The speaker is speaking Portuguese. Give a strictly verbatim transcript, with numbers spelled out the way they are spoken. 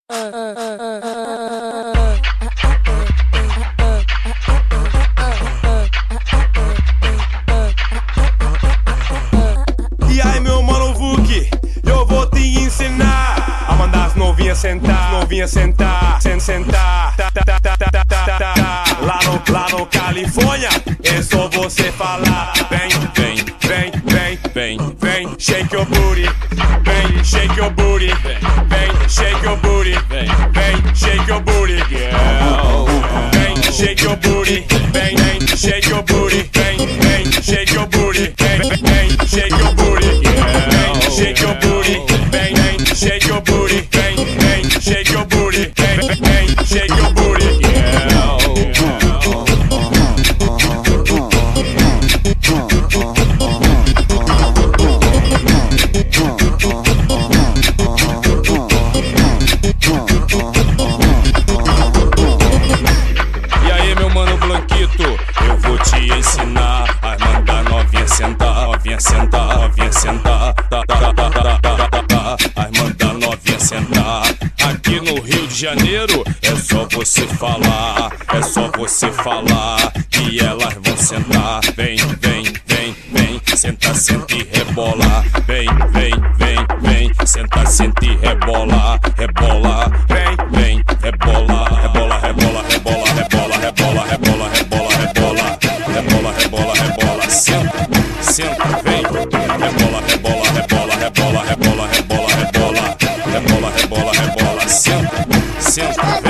E aí, meu mano Vuk, eu vou te ensinar a mandar as novinhas sentar, novinhas sentar, sem sentar. Tá, tá, tá, tá, tá, tá, tá, tá. Lá no, lá no Califórnia, é só você falar. Vem, vem, vem, vem, vem, vem, shake your booty. Vem, shake your booty. Vem, shake your booty. Vem, shake your booty. Vem, shake your booty. Vem, vem, shake your booty. Vem, vem, shake your booty. Vem, vem, shake your booty. Vem, shake your booty. Vem, vem, shake your booty. Vem, vem, shake your booty. Vem, vem, shake your booty. E aí, meu mano Blanquito, eu vou te ensinar a mandar novinha sentar, novinha sentar, novinha sentar, tá, tá, tá, tá, tá, tá, tá, tá, a mandar novinha sentar. Aqui no Rio de Janeiro é só você falar, é só você falar que elas vão sentar. Vem, vem, vem, vem, senta, senta e rebola. Vem, vem, vem, vem, senta, senta e rebola, rebola. Vem, vem, rebola, rebola, rebola, rebola, rebola, rebola, rebola, rebola, rebola, rebola, rebola, rebola. Senta, senta, vem, rebola, rebola, rebola, rebola, rebola, rebola, rebola, rebola, rebola, rebola. Senta, senta.